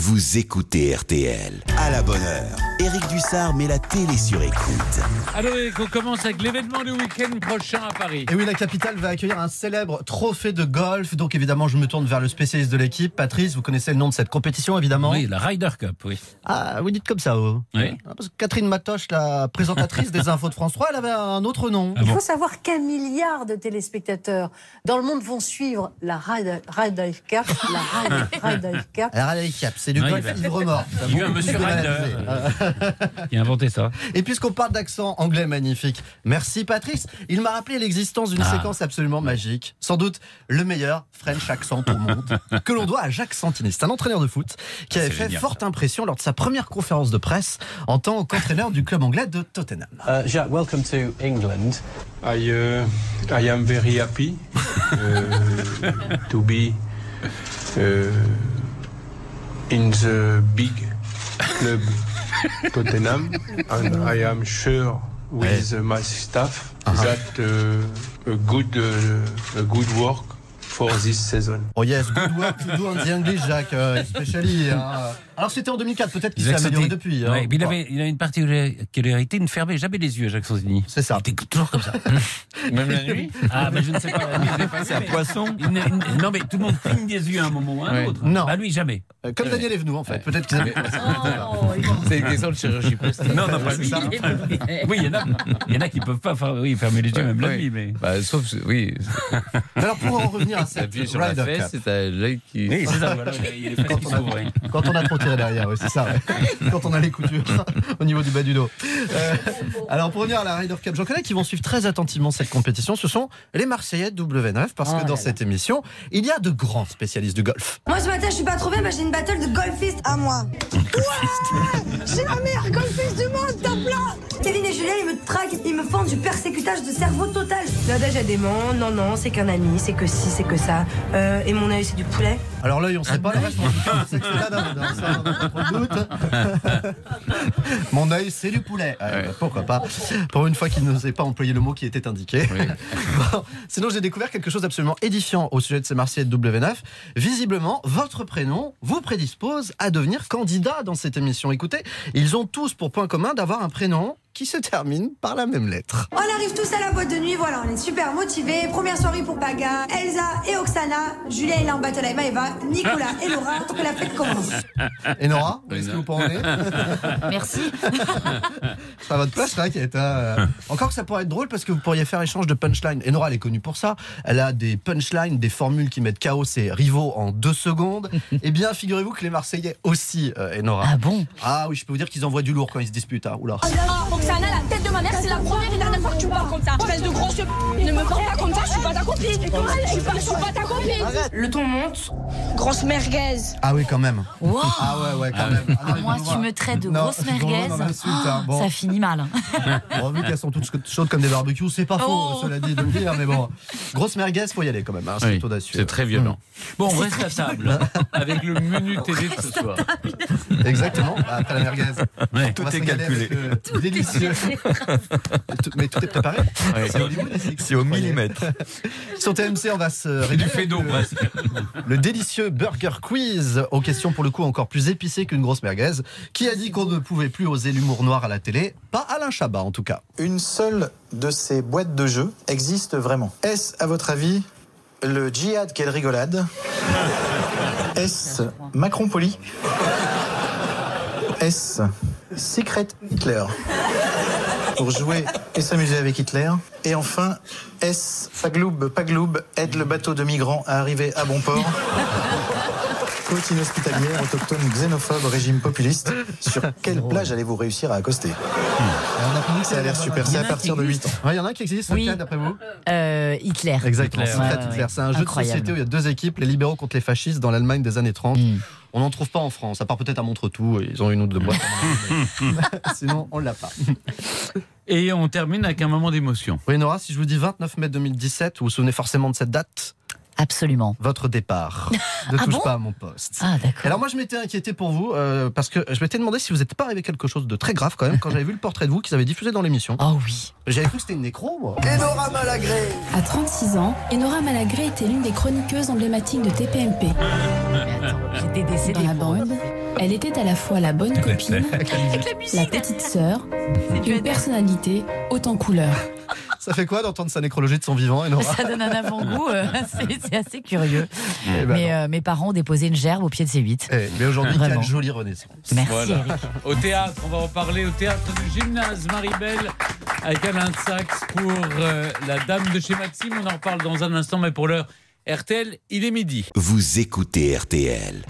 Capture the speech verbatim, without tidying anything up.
vous écoutez R T L. À la bonne heure, Éric Dussard met la télé sur écoute. Alors, on commence avec l'événement du week-end prochain à Paris. Et oui, la capitale va accueillir un célèbre trophée de golf. Donc évidemment, je me tourne vers le spécialiste de l'équipe. Patrice, vous connaissez le nom de cette compétition, évidemment? Oui, la Ryder Cup, oui. Ah, vous dites comme ça, oh. Oui. Parce que Catherine Matoche, la présentatrice des infos de France trois, elle avait un autre nom. Ah Il bon faut savoir qu'un milliard de téléspectateurs dans le monde vont suivre la Ryder Ryder Cup. La Ryder Ryder Cup. Alors, allez, cap, c'est du Ouais, golf il va- ivre-mort. Il y a eu un monsieur Ryder qui a inventé ça. Et puisqu'on parle d'accent anglais magnifique, merci Patrice. Il m'a rappelé l'existence d'une Ah. séquence absolument magique. Sans doute le meilleur French accent au monde, que l'on doit à Jacques Santini. C'est un entraîneur de foot qui avait C'est fait génial, forte ça. impression lors de sa première conférence de presse en tant qu'entraîneur du club anglais de Tottenham. Uh, Jacques, welcome to England. I uh, I am very happy uh, to be uh, in the big club Tottenham, and I am sure with my staff that uh, a good uh, a good work for this season. Oh yes, good work to do on the English, Jacques, euh, especially. Hein. Alors c'était en deux mille quatre, peut-être qu'il s'est Jacques amélioré Santini. depuis. Hein. Ouais, mais il, avait, il a une particularité, il ne fermait jamais les yeux, Jacques Santini. C'est ça. Il était toujours comme ça. Même la nuit. Ah, mais je ne sais pas. La nuit, il est pas- C'est un poisson. Il ne- il ne- non, mais tout le monde cligne des yeux à un moment ou à un Ouais. autre. Non. Bah, lui, jamais. Euh, Comme Daniel Evenou, en fait. Peut-être qu'ils avaient. C'est une question de chirurgie plastique. Non, non, pas lui. ça. Oui, il y en a, il y en a qui ne peuvent pas faire, oui, fermer les yeux, même la Oui. nuit. Mais... Bah, sauf, oui, Alors pour en revenir à cette t'appuies sur la Ryder fesse, Cup, c'est à l'œil qui. Oui, c'est ça, voilà, il y a les fesses qui s'ouvrent. oui. quand on a trop tiré derrière, oui, c'est ça. Ouais. Quand on a les coutures au niveau du bas du dos. Euh, alors pour revenir à la Ryder Cup, j'en connais qui vont suivre très attentivement cette compétition. Ce sont les Marseillais de W neuf, parce Oh que là dans là. cette émission, il y a de grands spécialistes du golf. Moi ce matin je suis pas trop bien, bah, j'ai une battle de golfiste à moi. Ouais, j'ai la meilleure golfiste du monde, top là. Kevin et Julien ils me traquent, ils me font du persécutage de cerveau total. L'adage a des dément, non non c'est qu'un ami, c'est que si, c'est que ça. Euh, et mon œil c'est du poulet. Alors l'œil, on ne sait pas, le reste, on sait que c'est la dinde, hein, ça, on n'a pas trop de doute. Mon œil, c'est du poulet. Ah, Ouais. bah, pourquoi pas. Pour une fois qu'il n'osait pas employer le mot qui était indiqué. Oui. Bon, sinon, j'ai découvert quelque chose d'absolument édifiant au sujet de ces Marseillais de W neuf. Visiblement, votre prénom vous prédispose à devenir candidat dans cette émission. Écoutez, ils ont tous pour point commun d'avoir un prénom qui se termine par la même lettre. On arrive tous à la boîte de nuit, voilà, on est super motivés. Première soirée pour Paga, Elsa et Oksana. Julien il est en battle avec Maëva, Nicolas et Laura. Pour que la fête commence. Et Nora, Oui, est-ce que non. vous pourrez Merci. C'est à votre place, Raquette. Hein. Encore que ça pourrait être drôle parce que vous pourriez faire échange de punchline. Et Nora, elle est connue pour ça. Elle a des punchlines, des formules qui mettent K O ses rivaux en deux secondes. Eh bien, figurez-vous que les Marseillais aussi, euh, et Nora. Ah bon? Ah oui, je peux vous dire qu'ils envoient du lourd quand ils se disputent. Hein. Oula. Ah, Oksana, la tête de ma mère, c'est la première et dernière fois que tu me parles comme ça. Espèce de grosse p***, ne me parle pas comme ça, je suis pas ta copine. Je suis pas, je suis pas ta copine. Le ton monte, grosse merguez. Ah oui, quand même. Wow. Ah ouais, ouais, quand même. Ah, non, Moi, mais si tu me traites de non, grosse non, merguez, non, l'insulte, hein. Bon. ça finit mal. Bon, vu qu'elles sont toutes chaudes comme des barbecues, c'est pas faux, Oh. cela dit de le dire, mais bon. Grosse merguez, faut y aller quand même. Hein, c'est Oui, audacieux. c'est très violent. Bon, on reste à table avec le menu télé de ce soir. Exactement, bah, après la merguez. Ouais. On va se régaler avec le délicieux. Tout- Mais tout est préparé. Ouais. C'est Hollywood ici. C'est au millimètre. Sur T M C, on va se Du régaler fait avec d'eau, le, presque. le délicieux Burger Quiz, aux questions pour le coup encore plus épicées qu'une grosse merguez. Qui a dit qu'on ne pouvait plus oser l'humour noir à la télé? Pas Alain Chabat en tout cas. Une seule de ces boîtes de jeux existe vraiment. Est-ce, à votre avis, le djihad quelle rigolade? Est-ce Macron poli? Est-ce Secret Hitler? Pour jouer et s'amuser avec Hitler. Et enfin, est-ce Pagloub, Pagloub aide le bateau de migrants à arriver à bon port? Côte inhospitalière, autochtone, xénophobe, régime populiste. Sur quelle plage allez-vous réussir à accoster? Ça a l'air super, c'est à partir de huit ans. Il y en a un qui existe, Oui. lequel, d'après vous? Euh, Hitler. Exactement, Hitler. Secret Ouais, ouais, Hitler. ouais. C'est un jeu Incroyable. de société où il y a deux équipes, les libéraux contre les fascistes dans l'Allemagne des années trente. Mm. On n'en trouve pas en France, à part peut-être à Montretout, ils ont une ou deux boîtes. Sinon, on l'a pas. Et on termine avec un moment d'émotion. Oui, Nora, si je vous dis vingt-neuf mai deux mille dix-sept, vous vous souvenez forcément de cette date? Absolument. Votre départ. Ne Ah touche bon pas à mon poste. Ah, d'accord. Alors moi je m'étais inquiété pour vous euh, parce que je m'étais demandé si vous n'était pas arrivé quelque chose de très grave quand même quand j'avais vu le portrait de vous qu'ils avaient diffusé dans l'émission. Oh oui. J'avais cru que c'était une nécro moi. Enora Malagré. À trente-six ans, Enora Malagré était l'une des chroniqueuses emblématiques de T P M P. Mais attends, j'étais décédée. Dans la bande, Elle était à la fois la bonne copine, la petite sœur, une personnalité haute en couleurs. Ça fait quoi d'entendre sa nécrologie de son vivant, Enora? Ça donne un avant-goût, euh, c'est, c'est assez curieux. Eh ben mais non. euh, mes parents ont déposé une gerbe au pied de ces huit. Eh, mais aujourd'hui, Vraiment. quelle jolie renaissance. Merci Voilà. Eric. Au théâtre, on va en parler au théâtre du gymnase Maribel avec Alain de Saxe pour euh, La Dame de chez Maxime. On en reparle dans un instant, mais pour l'heure, R T L, il est midi. Vous écoutez R T L.